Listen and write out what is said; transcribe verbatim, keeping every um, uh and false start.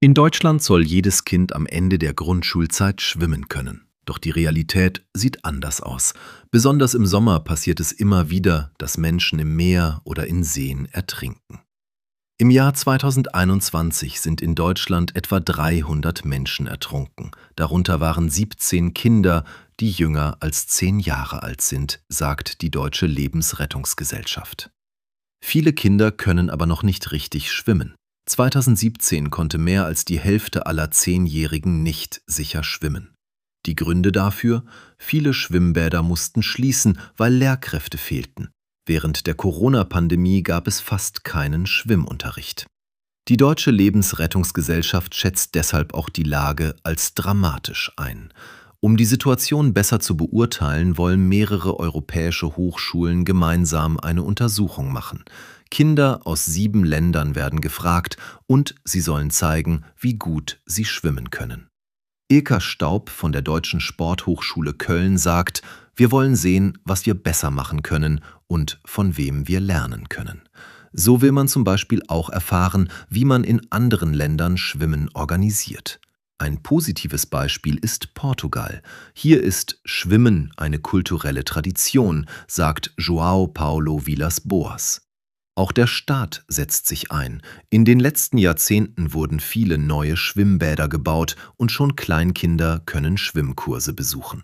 In Deutschland soll jedes Kind am Ende der Grundschulzeit schwimmen können. Doch die Realität sieht anders aus. Besonders im Sommer passiert es immer wieder, dass Menschen im Meer oder in Seen ertrinken. Im Jahr zweitausendeinundzwanzig sind in Deutschland etwa dreihundert Menschen ertrunken. Darunter waren siebzehn Kinder, die jünger als zehn Jahre alt sind, sagt die Deutsche Lebensrettungsgesellschaft. Viele Kinder können aber noch nicht richtig schwimmen. zweitausendsiebzehn konnte mehr als die Hälfte aller Zehnjährigen nicht sicher schwimmen. Die Gründe dafür? Viele Schwimmbäder mussten schließen, weil Lehrkräfte fehlten. Während der Corona-Pandemie gab es fast keinen Schwimmunterricht. Die Deutsche Lebensrettungsgesellschaft schätzt deshalb auch die Lage als dramatisch ein. Um die Situation besser zu beurteilen, wollen mehrere europäische Hochschulen gemeinsam eine Untersuchung machen. Kinder aus sieben Ländern werden gefragt und sie sollen zeigen, wie gut sie schwimmen können. Ilka Staub von der Deutschen Sporthochschule Köln sagt, wir wollen sehen, was wir besser machen können und von wem wir lernen können. So will man zum Beispiel auch erfahren, wie man in anderen Ländern Schwimmen organisiert. Ein positives Beispiel ist Portugal. Hier ist Schwimmen eine kulturelle Tradition, sagt João Paulo Vilas-Boas. Auch der Staat setzt sich ein. In den letzten Jahrzehnten wurden viele neue Schwimmbäder gebaut und schon Kleinkinder können Schwimmkurse besuchen.